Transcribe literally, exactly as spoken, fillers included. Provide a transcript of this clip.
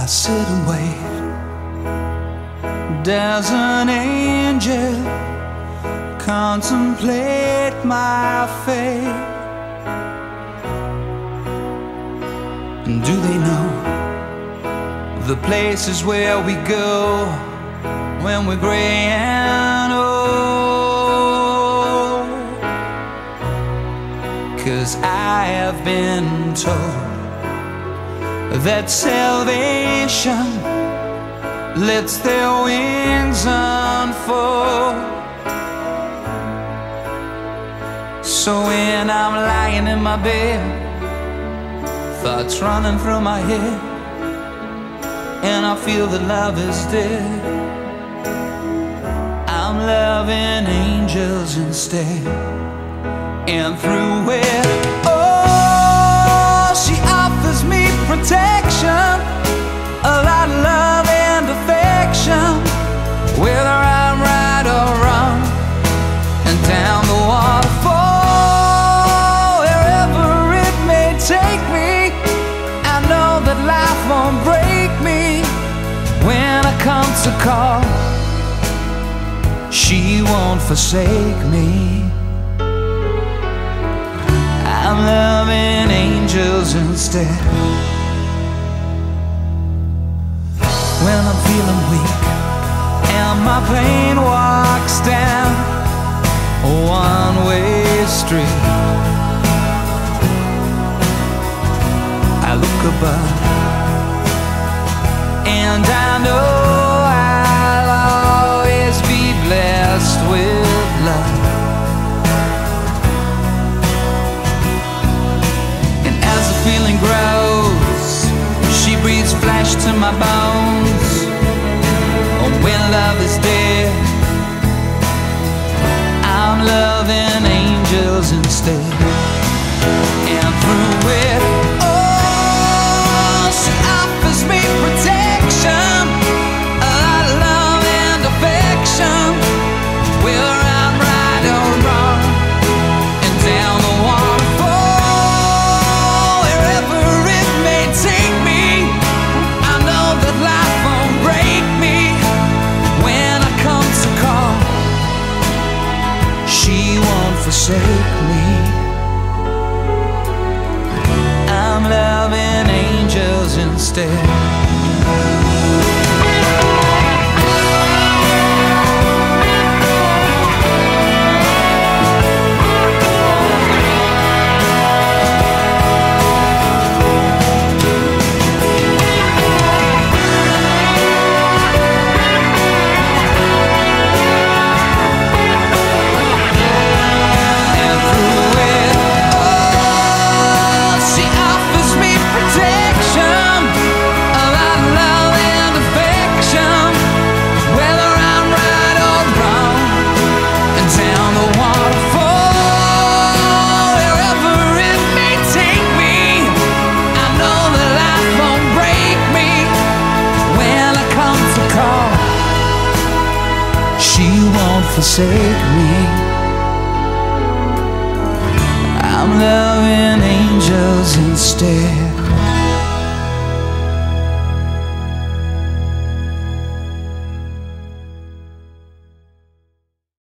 sit and wait. Does an angel contemplate my fate? And do they know the places where we go when we're gray and old? 'Cause I have been told that salvation lets their wings unfold. So when I'm lying in my bed, thoughts running through my head, and I feel that love is dead, I'm loving angels instead. And through it, oh, she offers me protection, a lot of love and affection, whether I'm right or wrong. And down the waterfall, wherever it may take me, I know that life won't break me. When I come to call, she won't forsake me. I'm loving angels instead. When I'm feeling weak and my pain walks down a one-way street, I look above and I know I'll always be blessed with love. And as the feeling grows, she breathes flesh to my bones. Oh, when love is dead, I'm loving angels instead. And through it, oh, she offers me protection, a lot of love and affection, whether I'm right or wrong. And down the waterfall, wherever it may take me, I know that life won't break me. When I come to call, she won't forsake me. I'm loving angels instead. She won't forsake me. I'm loving angels instead.